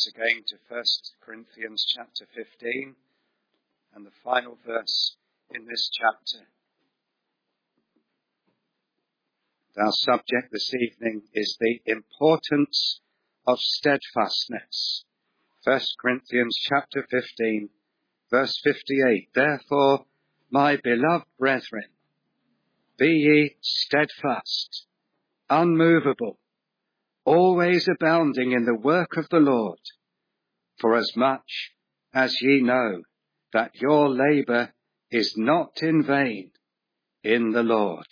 once again to 1 Corinthians chapter 15 and the final verse in this chapter. Our subject this evening is the importance of steadfastness. 1 Corinthians chapter 15, verse 58. Therefore, my beloved brethren, be ye steadfast, unmovable, always abounding in the work of the Lord, for as much as ye know that your labour is not in vain in the Lord.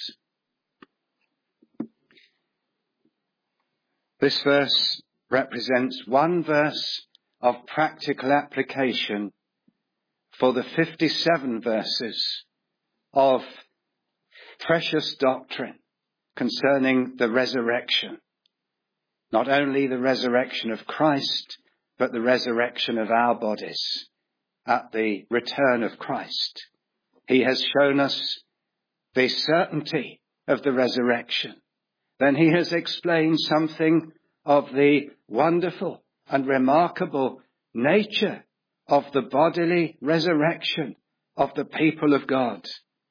This verse represents one verse of practical application for the 57 verses of precious doctrine concerning the resurrection. Not only the resurrection of Christ, but the resurrection of our bodies at the return of Christ. He has shown us the certainty of the resurrection. Then he has explained something of the wonderful and remarkable nature of the bodily resurrection of the people of God.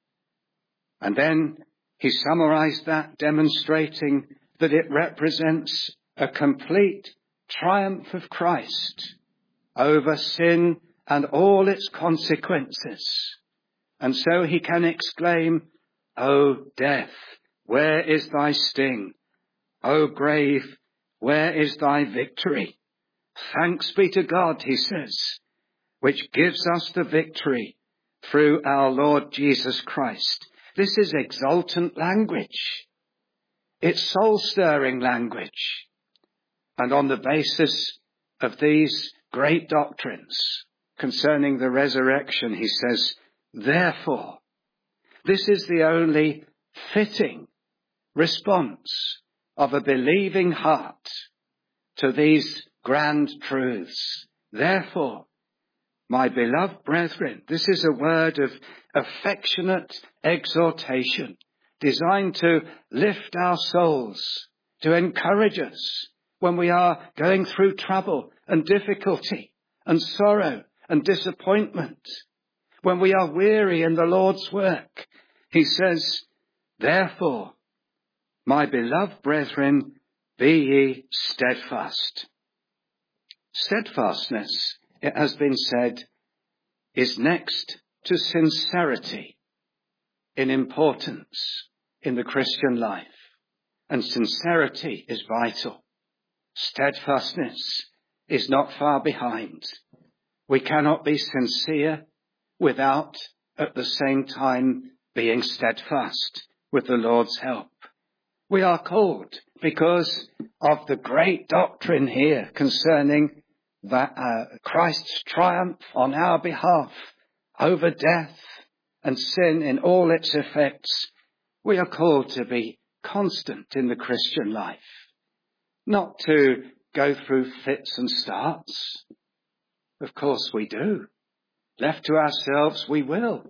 And then he summarized that, demonstrating that it represents a complete triumph of Christ over sin and all its consequences. And so he can exclaim, O death, where is thy sting? O grave, where is thy victory? Thanks be to God, he says, which gives us the victory through our Lord Jesus Christ. This is exultant language. It's soul-stirring language. And on the basis of these great doctrines concerning the resurrection, he says, therefore, this is the only fitting response of a believing heart to these grand truths. Therefore, my beloved brethren, this is a word of affectionate exhortation designed to lift our souls, to encourage us when we are going through trouble and difficulty and sorrow and disappointment, when we are weary in the Lord's work. He says, therefore, my beloved brethren, be ye steadfast. Steadfastness, it has been said, is next to sincerity in importance in the Christian life. And sincerity is vital. Steadfastness is not far behind. We cannot be sincere without at the same time being steadfast with the Lord's help. We are called because of the great doctrine here concerning that Christ's triumph on our behalf over death and sin in all its effects. We are called to be constant in the Christian life, not to go through fits and starts. Of course we do. Left to ourselves, we will.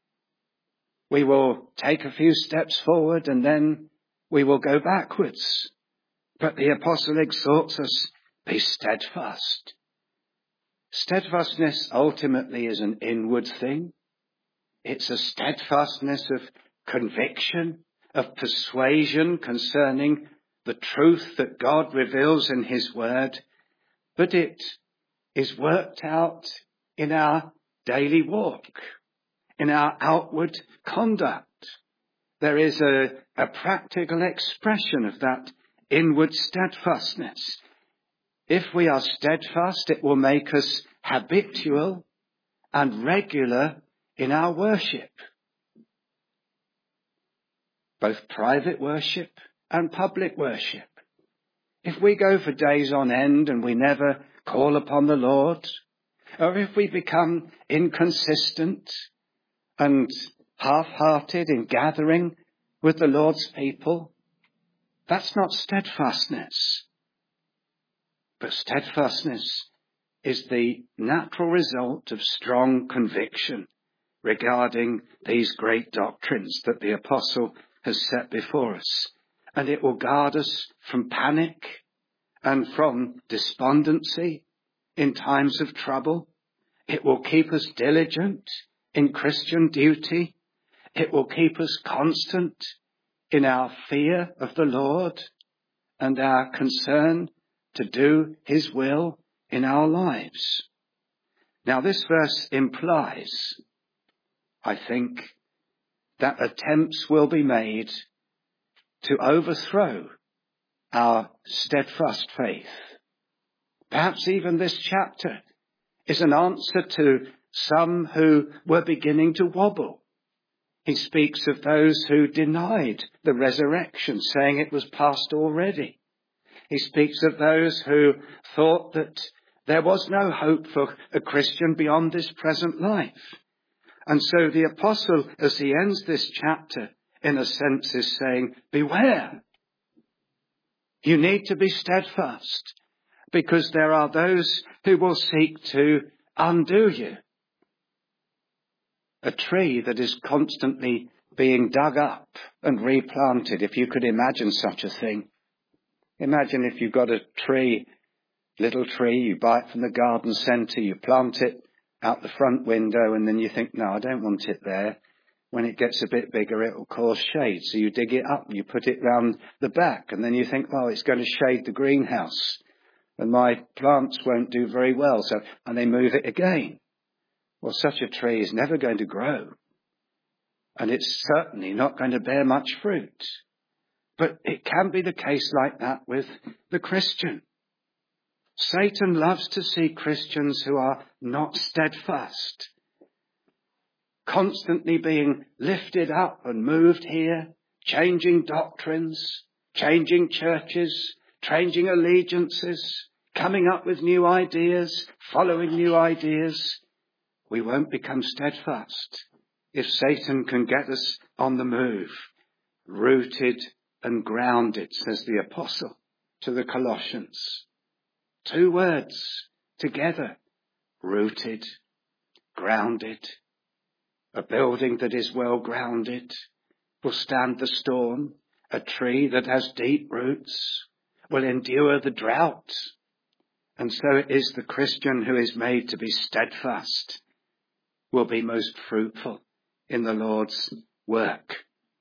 We will take a few steps forward and then we will go backwards. But the apostle exhorts us, be steadfast. Steadfastness ultimately is an inward thing. It's a steadfastness of conviction, of persuasion concerning the truth that God reveals in his word. But it is worked out in our daily walk, in our outward conduct. There is a practical expression of that inward steadfastness. If we are steadfast, it will make us habitual and regular in our worship, both private worship and public worship. If we go for days on end and we never call upon the Lord, or if we become inconsistent and half-hearted in gathering with the Lord's people, that's not steadfastness. But steadfastness is the natural result of strong conviction regarding these great doctrines that the apostle has set before us. And it will guard us from panic and from despondency in times of trouble. It will keep us diligent in Christian duty. It will keep us constant in our fear of the Lord and our concern to do his will in our lives. Now, this verse implies, I think, that attempts will be made to overthrow our steadfast faith. Perhaps even this chapter is an answer to some who were beginning to wobble. He speaks of those who denied the resurrection, saying it was past already. He speaks of those who thought that there was no hope for a Christian beyond this present life. And so the apostle, as he ends this chapter, in a sense is saying, beware. You need to be steadfast, because there are those who will seek to undo you. A tree that is constantly being dug up and replanted, if you could imagine such a thing. Imagine if you've got a tree, little tree, you buy it from the garden centre, you plant it out the front window, and then you think, no, I don't want it there. When it gets a bit bigger, it will cause shade. So you dig it up and you put it round the back, and then you think, well, it's going to shade the greenhouse, and my plants won't do very well. And they move it again. Well, such a tree is never going to grow, and it's certainly not going to bear much fruit. But it can be the case like that with the Christian. Satan loves to see Christians who are not steadfast, constantly being lifted up and moved here, changing doctrines, changing churches, changing allegiances, coming up with new ideas, following new ideas. We won't become steadfast if Satan can get us on the move, rooted and grounded, says the apostle to the Colossians. 2 words together, rooted, grounded. A building that is well grounded will stand the storm. A tree that has deep roots will endure the drought. And so it is the Christian who is made to be steadfast will be most fruitful in the Lord's work.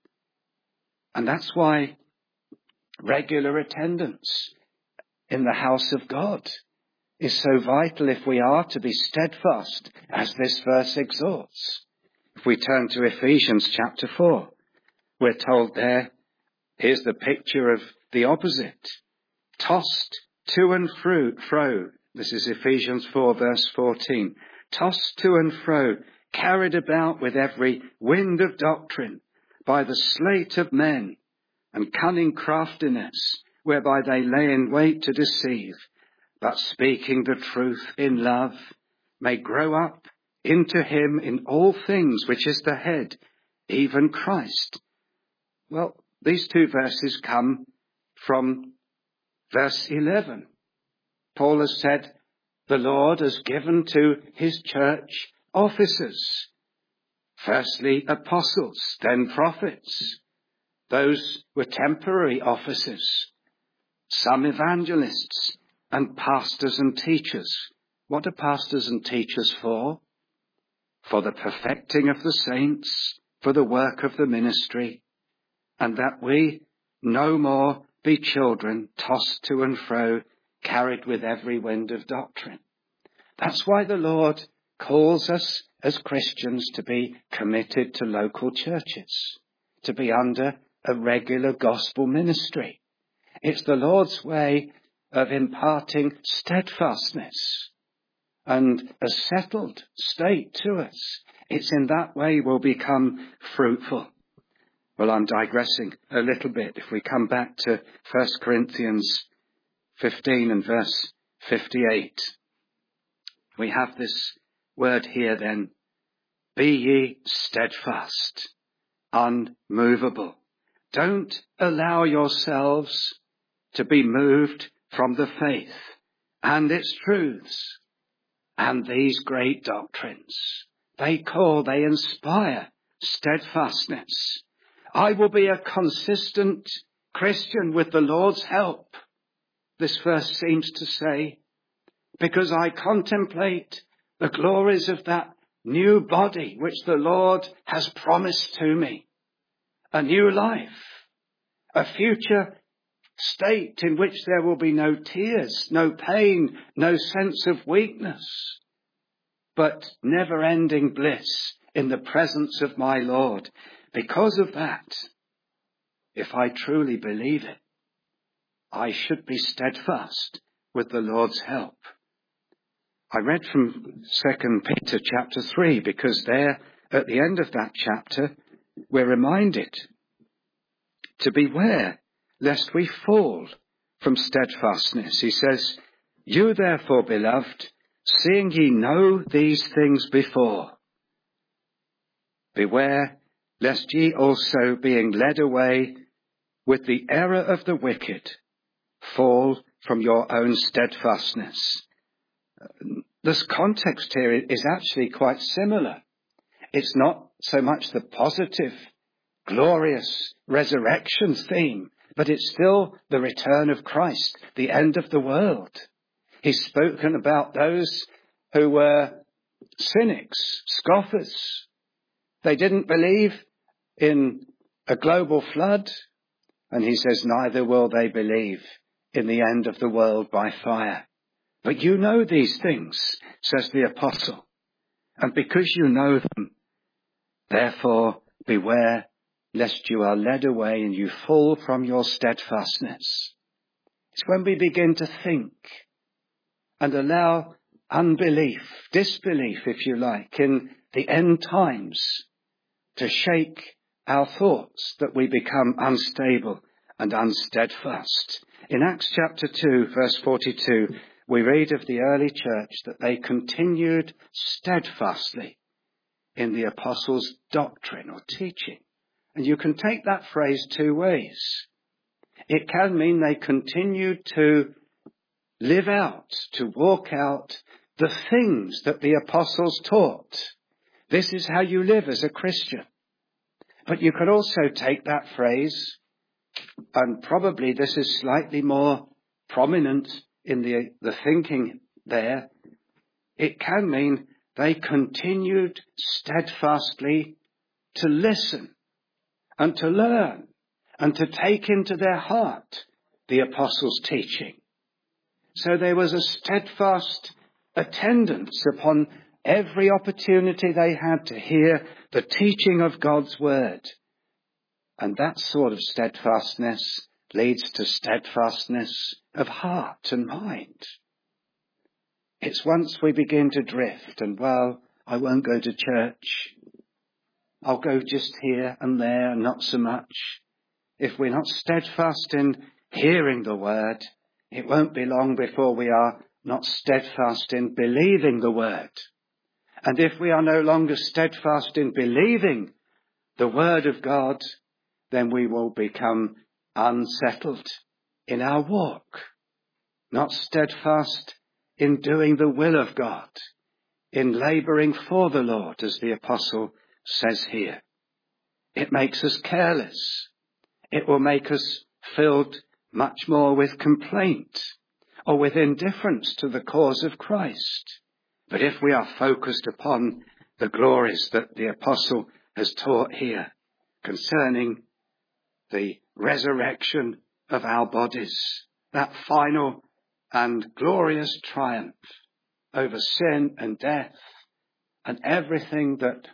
And that's why regular attendance in the house of God is so vital if we are to be steadfast, as this verse exhorts. If we turn to Ephesians chapter 4, we're told there, here's the picture of the opposite. Tossed to and fro. This is Ephesians 4 verse 14. Tossed to and fro, carried about with every wind of doctrine, by the sleight of men and cunning craftiness, whereby they lay in wait to deceive, but speaking the truth in love, may grow up into him in all things, which is the head, even Christ. Well, these 2 verses come from verse 11. Paul has said, the Lord has given to his church officers, firstly apostles, then prophets. Those were temporary offices. Some evangelists and pastors and teachers. What are pastors and teachers for? For the perfecting of the saints, for the work of the ministry, and that we no more be children tossed to and fro, carried with every wind of doctrine. That's why the Lord calls us as Christians to be committed to local churches, to be under a regular gospel ministry. It's the Lord's way of imparting steadfastness and a settled state to us. It's in that way we'll become fruitful. Well, I'm digressing a little bit. If we come back to 1 Corinthians 15 and verse 58, we have this word here then, be ye steadfast, unmovable. Don't allow yourselves to be moved from the faith and its truths and these great doctrines. They inspire steadfastness. I will be a consistent Christian with the Lord's help, this verse seems to say. because I contemplate the glories of that new body which the Lord has promised to me. A new life, a future state in which there will be no tears, no pain, no sense of weakness, but never-ending bliss in the presence of my Lord. Because of that, if I truly believe it, I should be steadfast with the Lord's help. I read from 2 Peter chapter 3, because there, at the end of that chapter, we're reminded to beware lest we fall from steadfastness. He says, "You therefore, beloved, seeing ye know these things before, beware lest ye also, being led away with the error of the wicked, fall from your own steadfastness." This context here is actually quite similar. It's not so much the positive, glorious resurrection theme, but it's still the return of Christ, the end of the world. He's spoken about those who were cynics, scoffers. They didn't believe in a global flood, and he says, neither will they believe in the end of the world by fire. But you know these things, says the apostle, and because you know them, therefore beware lest you are led away and you fall from your steadfastness. It's when we begin to think and allow unbelief, disbelief, if you like, in the end times to shake our thoughts, that we become unstable and unsteadfast. In Acts chapter 2, verse 42, we read of the early church that they continued steadfastly in the apostles' doctrine or teaching. And you can take that phrase two ways. It can mean they continued to live out, to walk out the things that the apostles taught. This is how you live as a Christian. But you could also take that phrase, and probably this is slightly more prominent in the thinking there. It can mean they continued steadfastly to listen and to learn and to take into their heart the apostles' teaching. So there was a steadfast attendance upon every opportunity they had to hear the teaching of God's word. And that sort of steadfastness leads to steadfastness of heart and mind. It's once we begin to drift and, well, I won't go to church. I'll go just here and there and not so much. If we're not steadfast in hearing the word, it won't be long before we are not steadfast in believing the word. And if we are no longer steadfast in believing the word of God, then we will become unsettled in our walk, not steadfast in doing the will of God, in labouring for the Lord, as the apostle says here. It makes us careless. It will make us filled much more with complaint or with indifference to the cause of Christ. But if we are focused upon the glories that the apostle has taught here concerning the resurrection of our bodies, that final and glorious triumph over sin and death and everything that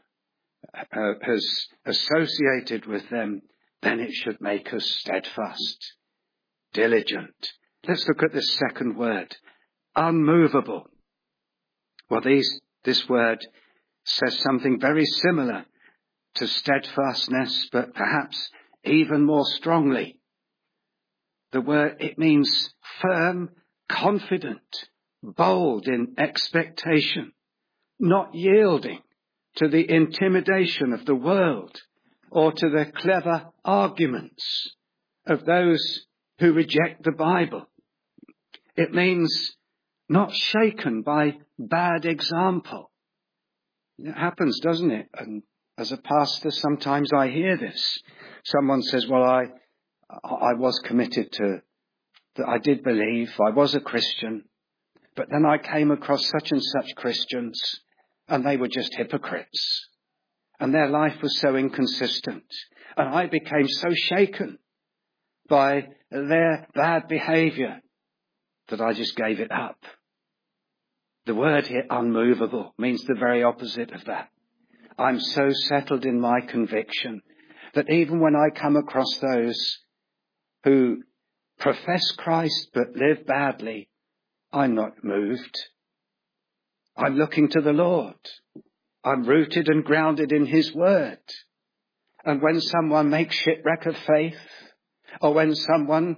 has associated with them, then it should make us steadfast, diligent. Let's look at this second word, unmovable. Well, this word says something very similar to steadfastness, but perhaps even more strongly. The word, it means firm, confident, bold in expectation, not yielding to the intimidation of the world or to the clever arguments of those who reject the Bible. It means not shaken by bad example. It happens, doesn't it? And as a pastor, sometimes I hear this. Someone says, well, I was committed to, that I did believe, I was a Christian, But then I came across such and such Christians, and they were just hypocrites. And their life was so inconsistent. And I became so shaken by their bad behaviour that I just gave it up. The word here, unmovable, means the very opposite of that. I'm so settled in my conviction that even when I come across those who profess Christ but live badly, I'm not moved. I'm looking to the Lord. I'm rooted and grounded in his word. And when someone makes shipwreck of faith, or when someone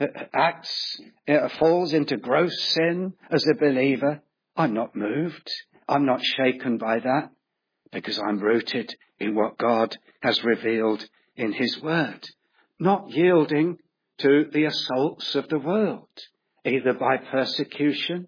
falls into gross sin as a believer, I'm not moved. I'm not shaken by that, because I'm rooted in what God has revealed in his word, not yielding to the assaults of the world, either by persecution.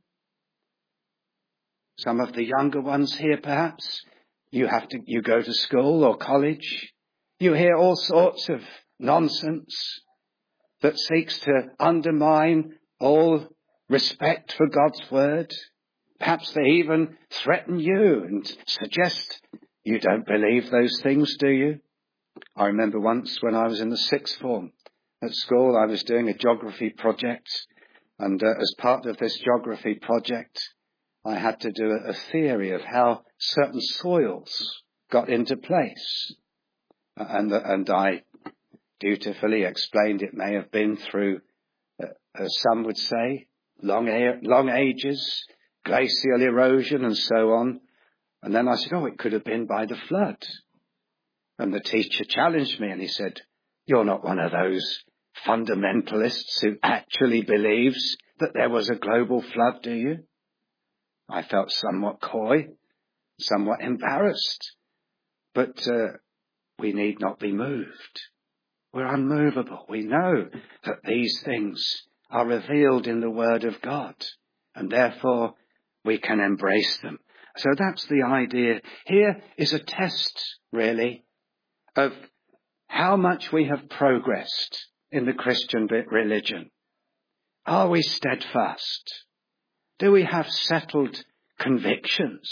Some of the younger ones here, perhaps, you go to school or college, you hear all sorts of nonsense that seeks to undermine all respect for God's word. Perhaps they even threaten you and suggest you don't believe those things, do you? I remember once when I was in the sixth form at school, I was doing a geography project, and as part of this geography project, I had to do a theory of how certain soils got into place. And I dutifully explained it may have been through, as some would say, long ages, glacial erosion and so on. And then I said, it could have been by the flood. And the teacher challenged me and he said, you're not one of those fundamentalists who actually believes that there was a global flood, do you? I felt somewhat coy, somewhat embarrassed, but we need not be moved. We're unmovable. We know that these things are revealed in the Word of God, and therefore we can embrace them. So that's the idea. Here is a test, really, of how much we have progressed in the Christian religion. Are we steadfast? Do we have settled convictions?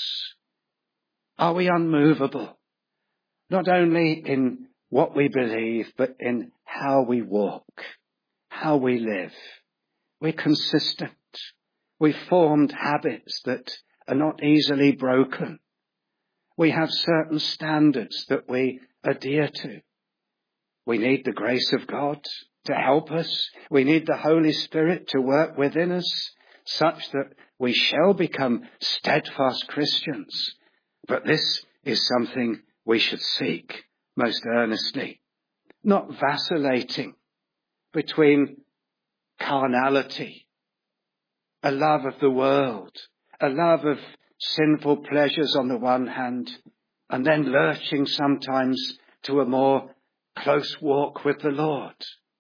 Are we unmovable? Not only in what we believe, but in how we walk, how we live. We're consistent. We've formed habits that are not easily broken. We have certain standards that we adhere to. We need the grace of God to help us. We need the Holy Spirit to work within us such that we shall become steadfast Christians. But this is something we should seek most earnestly, not vacillating between carnality, a love of the world, a love of sinful pleasures on the one hand, and then lurching sometimes to a more close walk with the Lord.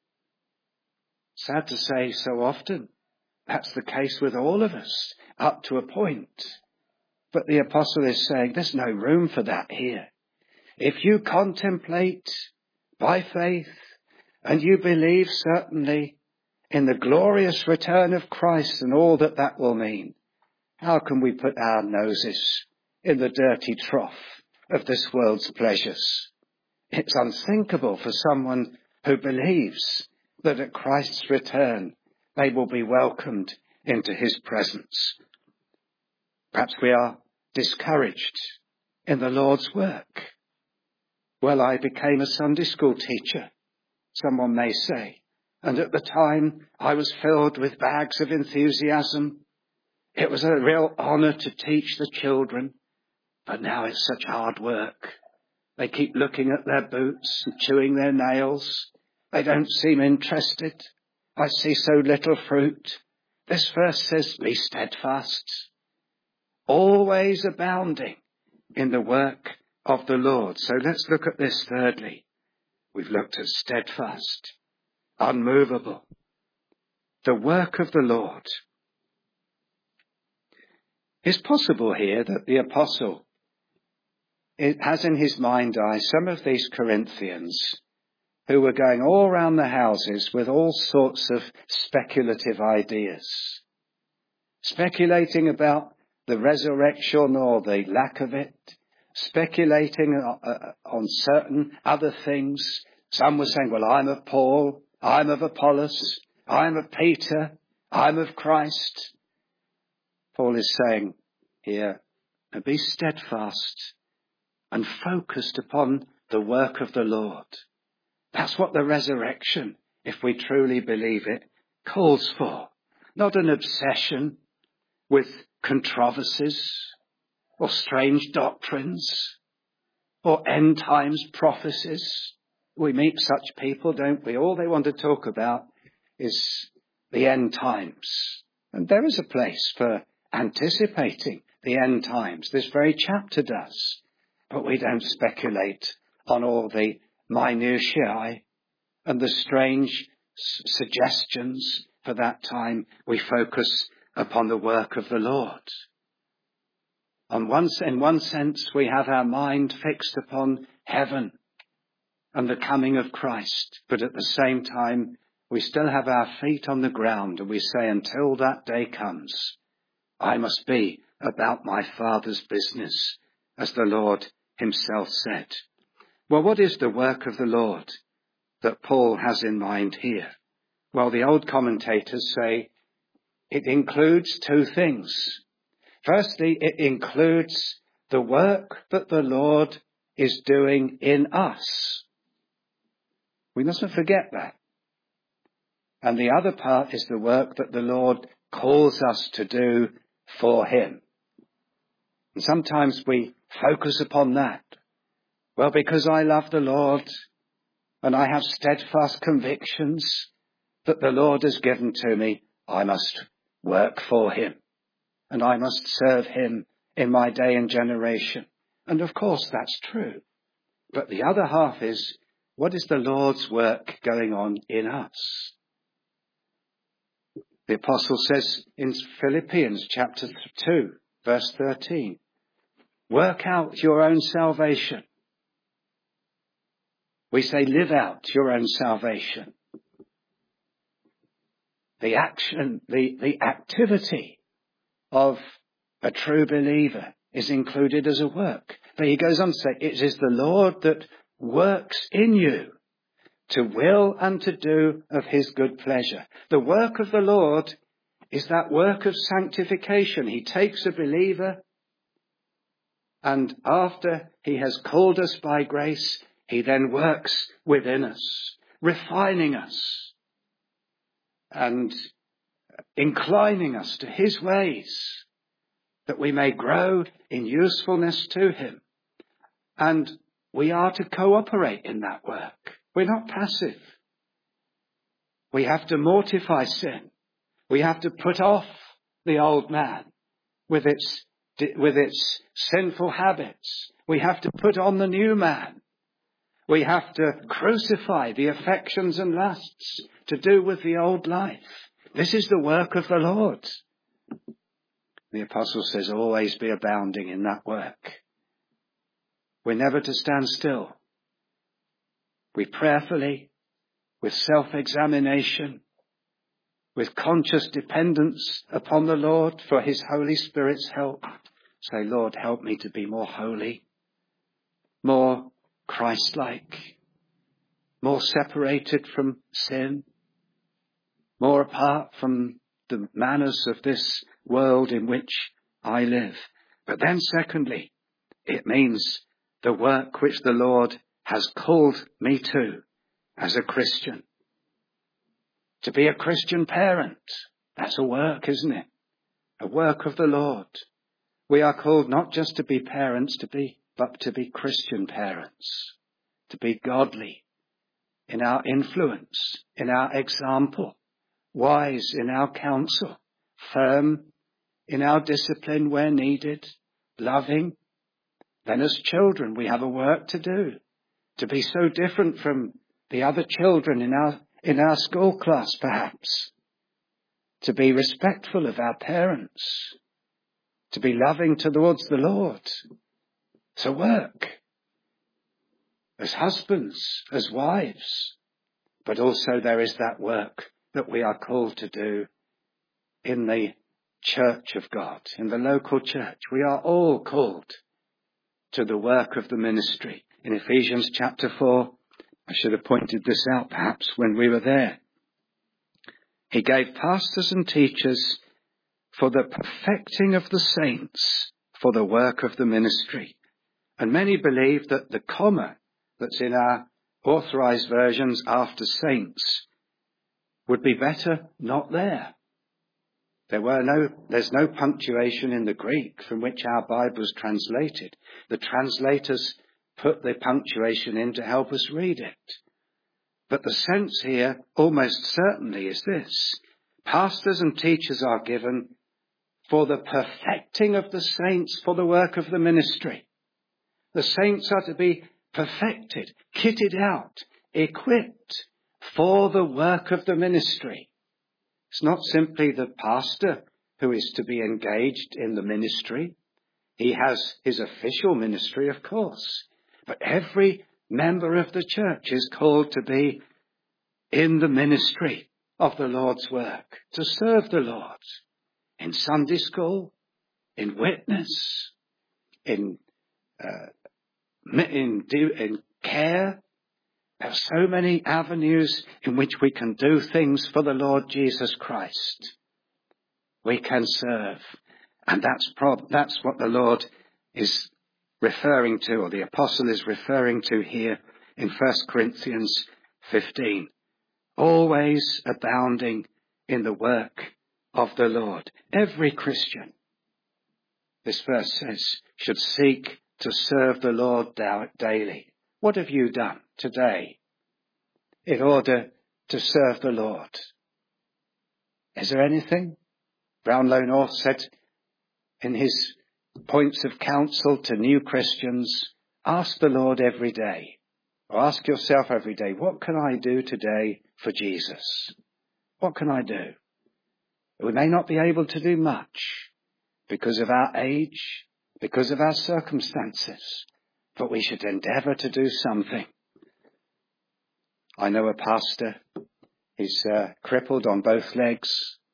Sad to say, so often that's the case with all of us, up to a point. But the apostle is saying there's no room for that here. If you contemplate by faith and you believe certainly in the glorious return of Christ and all that that will mean, how can we put our noses in the dirty trough of this world's pleasures? It's unthinkable for someone who believes that at Christ's return they will be welcomed into his presence. Perhaps we are discouraged in the Lord's work. Well, I became a Sunday school teacher, someone may say, and at the time I was filled with bags of enthusiasm. It was a real honour to teach the children, but now it's such hard work. They keep looking at their boots and chewing their nails. They don't seem interested. I see so little fruit. This verse says, be steadfast, always abounding in the work of the Lord. So let's look at this thirdly. We've looked at steadfast, unmovable, the work of the Lord. It's possible here that the apostle has in his mind's eye some of these Corinthians who were going all around the houses with all sorts of speculative ideas. speculating about the resurrection or the lack of it, speculating on certain other things. Some were saying, well, I'm of Paul, I'm of Apollos, I'm of Peter, I'm of Christ. Paul is saying here, be steadfast and focused upon the work of the Lord. That's what the resurrection, if we truly believe it, calls for. Not an obsession with controversies or strange doctrines or end times prophecies. We meet such people, don't we? All they want to talk about is the end times. And there is a place for anticipating the end times. This very chapter does. But we don't speculate on all the minutiae and the strange suggestions for that time. We focus upon the work of the Lord. In one sense, we have our mind fixed upon heaven and the coming of Christ. But at the same time, we still have our feet on the ground and we say, until that day comes, I must be about my Father's business, as the Lord himself said. Well, what is the work of the Lord that Paul has in mind here? Well, the old commentators say it includes two things. Firstly, it includes the work that the Lord is doing in us. We mustn't forget that. And the other part is the work that the Lord calls us to do for him. And sometimes we focus upon that. Well, because I love the Lord and I have steadfast convictions that the Lord has given to me, I must work for him and I must serve him in my day and generation. And of course that's true. But the other half is, what is the Lord's work going on in us? The apostle says in Philippians chapter 2, verse 13, work out your own salvation. We say live out your own salvation. The action, the activity of a true believer is included as a work. But he goes on to say, it is the Lord that works in you to will and to do of his good pleasure. The work of the Lord is that work of sanctification. He takes a believer and after he has called us by grace, he then works within us, refining us and inclining us to his ways, that we may grow in usefulness to him. And we are to cooperate in that work. We're not passive. We have to mortify sin. We have to put off the old man with its sinful habits. We have to put on the new man. We have to crucify the affections and lusts to do with the old life. This is the work of the Lord. The apostle says, always be abounding in that work. We're never to stand still. We prayerfully, with self-examination, with conscious dependence upon the Lord for his Holy Spirit's help, say, Lord, help me to be more holy, more Christ-like, more separated from sin, more apart from the manners of this world in which I live. But then secondly, it means the work which the Lord has called me to as a Christian. To be a Christian parent, that's a work, isn't it? A work of the Lord. We are called not just to be parents, but to be Christian parents, to be godly in our influence, in our example, wise in our counsel, firm in our discipline where needed, loving. Then as children, we have a work to do, to be so different from the other children in our school class, perhaps, to be respectful of our parents, to be loving towards the Lord. It's a work as husbands, as wives, but also there is that work that we are called to do in the church of God, in the local church. We are all called to the work of the ministry. In Ephesians chapter 4, I should have pointed this out perhaps when we were there. He gave pastors and teachers for the perfecting of the saints, for the work of the ministry. And many believe that the comma that's in our authorized versions after saints would be better not there. There's no punctuation in the Greek from which our Bible is translated. The translators put the punctuation in to help us read it. But the sense here almost certainly is this. Pastors and teachers are given for the perfecting of the saints, for the work of the ministry. The saints are to be perfected, kitted out, equipped for the work of the ministry. It's not simply the pastor who is to be engaged in the ministry. He has his official ministry, of course, but every member of the church is called to be in the ministry of the Lord's work, to serve the Lord in Sunday school, in witness, in care. There are so many avenues in which we can do things for the Lord Jesus Christ. We can serve. And that's what the Lord is referring to, or the apostle is referring to here in 1 Corinthians 15. Always abounding in the work of the Lord. Every Christian, this verse says, should seek to serve the Lord daily. What have you done today in order to serve the Lord? Is there anything? Brownlow North said in his points of counsel to new Christians, ask the Lord every day, or ask yourself every day, what can I do today for Jesus? What can I do? We may not be able to do much because of our age, because of our circumstances, but we should endeavour to do something. I know a pastor, he's crippled on both legs,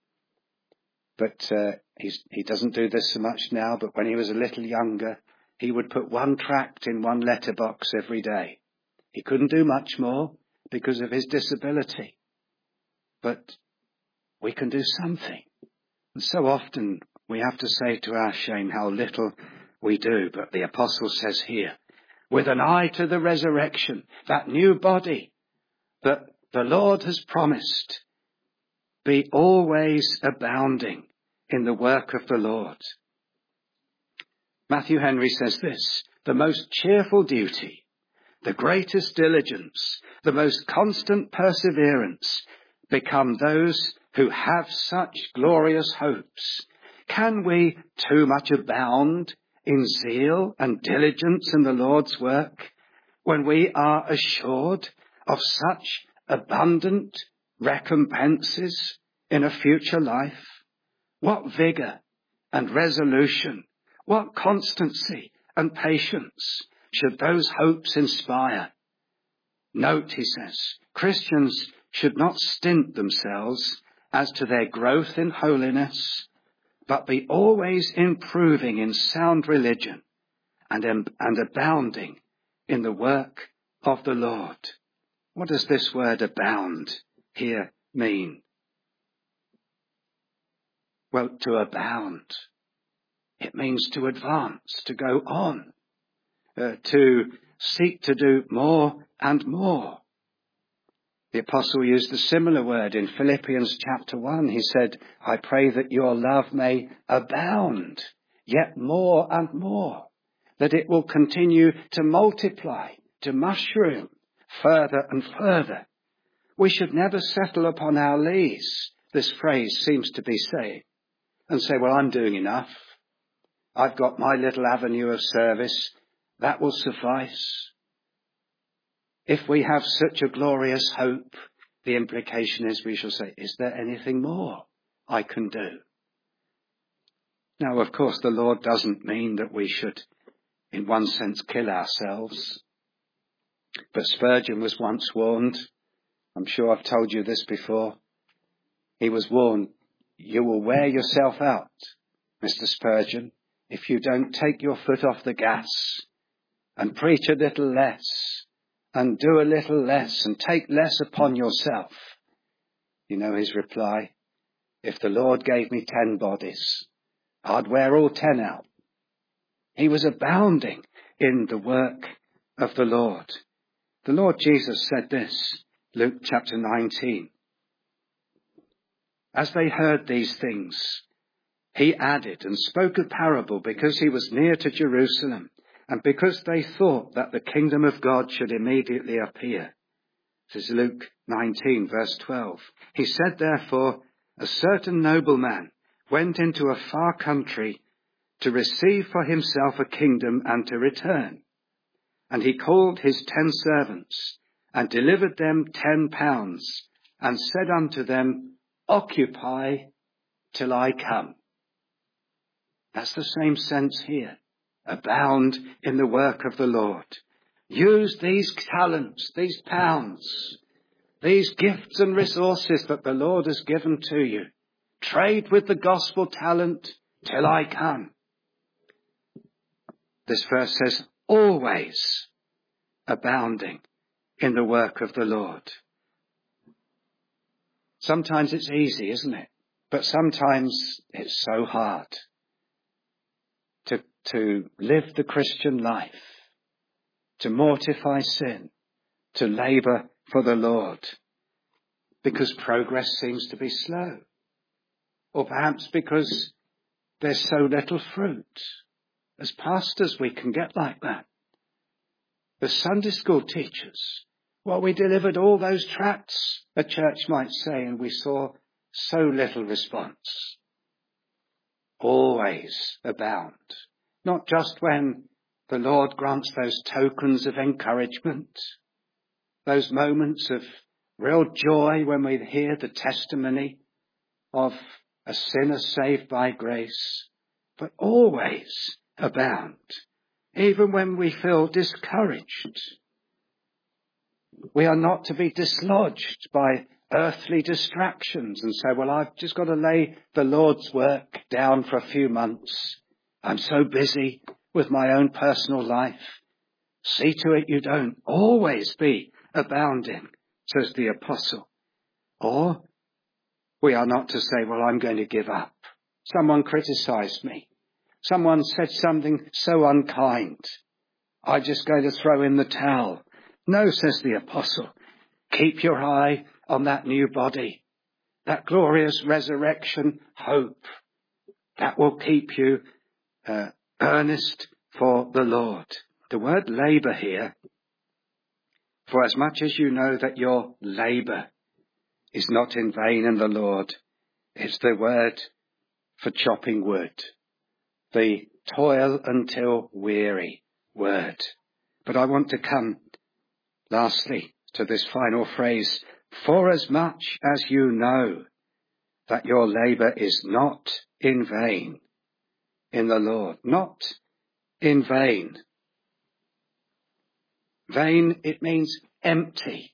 but he doesn't do this so much now, but when he was a little younger, he would put one tract in one letterbox every day. He couldn't do much more because of his disability, but we can do something. And so often we have to say to our shame how little we do, but the apostle says here, with an eye to the resurrection, that new body that the Lord has promised, be always abounding in the work of the Lord. Matthew Henry says this, the most cheerful duty, the greatest diligence, the most constant perseverance become those who have such glorious hopes. Can we too much abound in zeal and diligence in the Lord's work when we are assured of such abundant recompenses in a future life? What vigour and resolution, what constancy and patience should those hopes inspire? Note, he says, Christians should not stint themselves as to their growth in holiness, but be always improving in sound religion and abounding in the work of the Lord. What does this word abound here mean? Well, to abound, it means to advance, to go on, to seek to do more and more. The apostle used a similar word in Philippians chapter 1. He said, I pray that your love may abound yet more and more, that it will continue to multiply, to mushroom further and further. We should never settle upon our lees, this phrase seems to be saying, and say, well, I'm doing enough. I've got my little avenue of service. That will suffice. If we have such a glorious hope, the implication is we shall say, is there anything more I can do? Now, of course, the Lord doesn't mean that we should, in one sense, kill ourselves. But Spurgeon was once warned. I'm sure I've told you this before. He was warned you will wear yourself out, Mr. Spurgeon, if you don't take your foot off the gas and preach a little less and do a little less and take less upon yourself. You know his reply, if the Lord gave me 10 bodies, I'd wear all 10 out. He was abounding in the work of the Lord. The Lord Jesus said this, Luke chapter 19. As they heard these things, he added and spoke a parable because he was near to Jerusalem and because they thought that the kingdom of God should immediately appear. This is Luke 19, verse 12. He said, therefore, a certain nobleman went into a far country to receive for himself a kingdom and to return. And he called his 10 servants and delivered them 10 pounds and said unto them, occupy till I come. That's the same sense here. Abound in the work of the Lord. Use these talents, these pounds, these gifts and resources that the Lord has given to you. Trade with the gospel talent till I come. This verse says, always abounding in the work of the Lord. Sometimes it's easy, isn't it? But sometimes it's so hard to live the Christian life, to mortify sin, to labour for the Lord, because progress seems to be slow, or perhaps because there's so little fruit. As pastors, we can get like that. The Sunday school teachers, well, we delivered all those tracts, a church might say, and we saw so little response. Always abound. Not just when the Lord grants those tokens of encouragement, those moments of real joy when we hear the testimony of a sinner saved by grace, but always abound, even when we feel discouraged. We are not to be dislodged by earthly distractions and say, well, I've just got to lay the Lord's work down for a few months. I'm so busy with my own personal life. See to it you don't. Always be abounding, says the apostle. Or we are not to say, well, I'm going to give up. Someone criticized me. Someone said something so unkind. I'm just going to throw in the towel. No, says the apostle. Keep your eye on that new body, that glorious resurrection hope. That will keep you earnest for the Lord. The word labour here, for as much as you know that your labour is not in vain in the Lord, it's the word for chopping wood, the toil until weary word. But I want to come lastly to this final phrase, for as much as you know that your labour is not in vain in the Lord, not in vain. Vain, it means empty.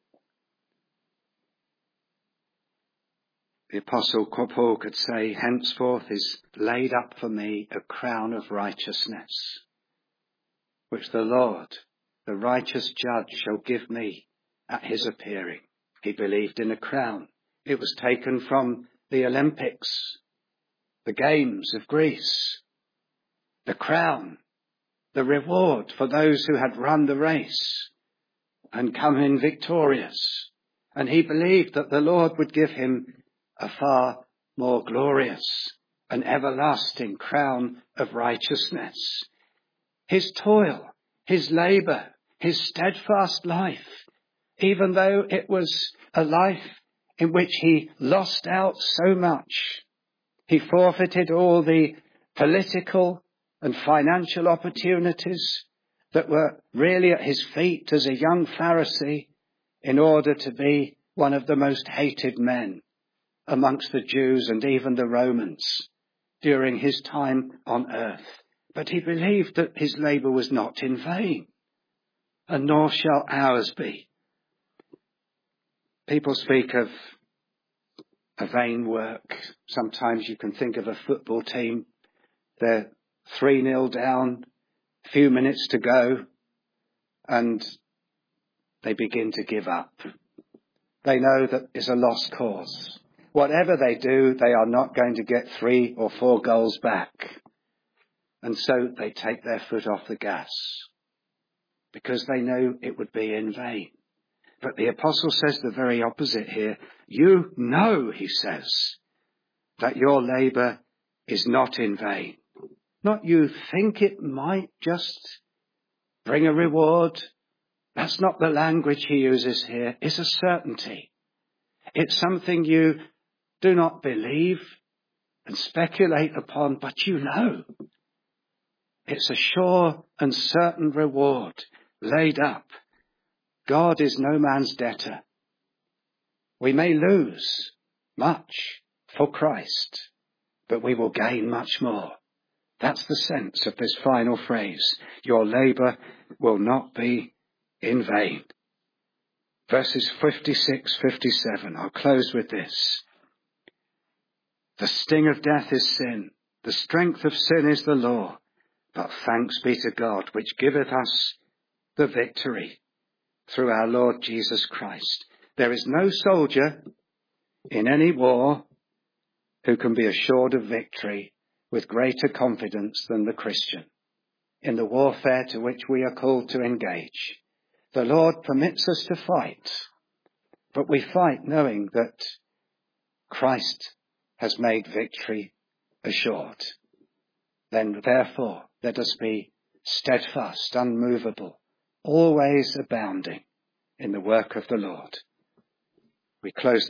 The Apostle Paul could say, henceforth is laid up for me a crown of righteousness, which the Lord, the righteous judge, shall give me at his appearing. He believed in a crown. It was taken from the Olympics, the games of Greece. The crown, the reward for those who had run the race and come in victorious. And he believed that the Lord would give him a far more glorious and everlasting crown of righteousness. His toil, his labour, his steadfast life, even though it was a life in which he lost out so much, he forfeited all the political and financial opportunities that were really at his feet as a young Pharisee in order to be one of the most hated men amongst the Jews and even the Romans during his time on earth. But he believed that his labour was not in vain, and nor shall ours be. People speak of a vain work. Sometimes you can think of a football team. They're 3-0 down, a few minutes to go, and they begin to give up. They know that it's a lost cause. Whatever they do, they are not going to get 3 or 4 goals back. And so they take their foot off the gas because they know it would be in vain. But the apostle says the very opposite here. You know, he says, that your labour is not in vain. Not you think it might just bring a reward. That's not the language he uses here. It's a certainty. It's something you do not believe and speculate upon, but you know. It's a sure and certain reward laid up. God is no man's debtor. We may lose much for Christ, but we will gain much more. That's the sense of this final phrase. Your labour will not be in vain. Verses 56, 57. I'll close with this. The sting of death is sin. The strength of sin is the law. But thanks be to God, which giveth us the victory through our Lord Jesus Christ. There is no soldier in any war who can be assured of victory with greater confidence than the Christian in the warfare to which we are called to engage. The Lord permits us to fight, but we fight knowing that Christ has made victory assured. Then, therefore, let us be steadfast, unmovable, always abounding in the work of the Lord. We close